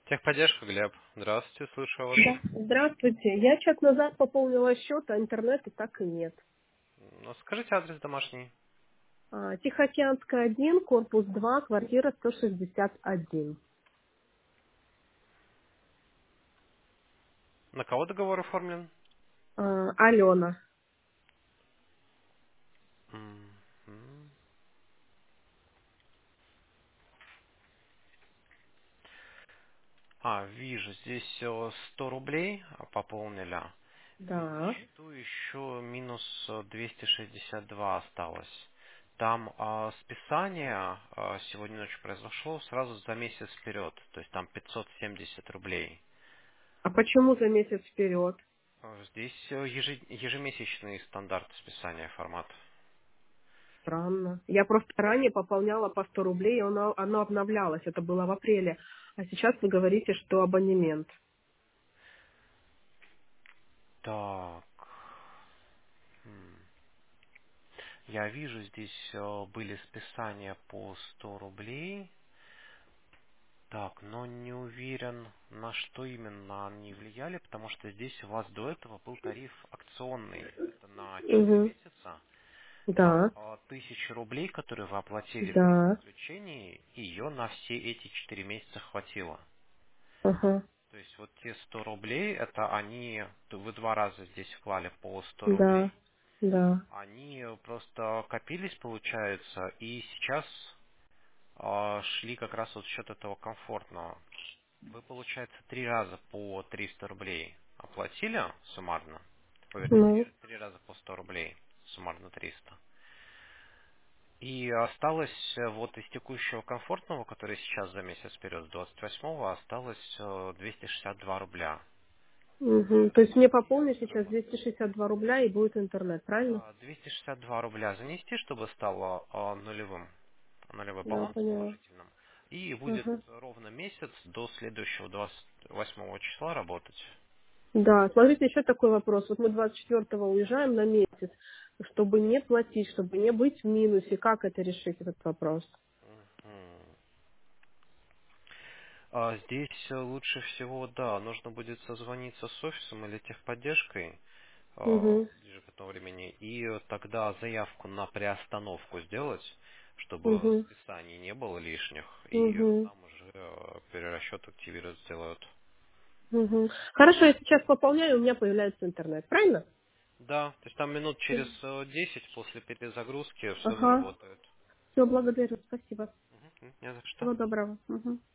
Техподдержка, Глеб. Здравствуйте, слушаю вас. Да. Здравствуйте. Я час назад пополнила счет, а интернета так и нет. Ну, скажите адрес домашний. Тихоокеанская 1, корпус 2, квартира 161. На кого договор оформлен? Алена. Мгм. Вижу, здесь 100 рублей пополнили. И на Да. счету еще минус 262 осталось. Там списание сегодня ночью произошло сразу за месяц вперед. То есть там 570 рублей. А почему за месяц вперед? Здесь ежемесячный стандарт списания формат. Странно. Я просто ранее пополняла по 100 рублей, и оно обновлялось. Это было в апреле. А сейчас вы говорите, что абонемент. Так. М. Я вижу, здесь были списания по 100 рублей. Так, но не уверен, на что именно они влияли, потому что здесь у вас до этого был тариф акционный. Это на 4 Угу. месяца. Там Да. 1000 рублей, которые вы оплатили при Да. подключении, ее на все эти 4 месяца хватило. Ага. То есть вот те 100 рублей, это они, вы 2 раза здесь вклали по 100 Да. рублей. Да. Они просто копились, получается, и сейчас шли как раз вот счет этого комфортного. Вы, получается, 3 раза по 300 рублей оплатили суммарно. Ой, вернее, Ну. три раза по 100 рублей, суммарно 300. И осталось вот из текущего комфортного, который сейчас за месяц вперед, с 28-го, осталось 262 рубля. Угу. То есть мне И пополнить все сейчас работает. 262 рубля и будет интернет, правильно? Да, 262 рубля занести, чтобы стало нулевым, нулевой Да, баланс поняла. положительным. И будет Ага. ровно месяц до следующего 28 числа работать. Да, смотрите, еще такой вопрос. Вот мы 24-го уезжаем на месяц, чтобы не платить, чтобы не быть в минусе. Как это решить, этот вопрос? Мгм. Здесь лучше всего, да, нужно будет созвониться с офисом или техподдержкой Угу, ближе к этому времени, и тогда заявку на приостановку сделать, чтобы угу, списаний не было лишних, и угу, там уже перерасчет активировать сделают. угу. Хорошо, я сейчас пополняю, у меня появляется интернет, правильно? Да, то есть там минут через 10 после перезагрузки все Ага, заработает. все, благодарю, спасибо. Мгм, не за что. Всего доброго. Мгм.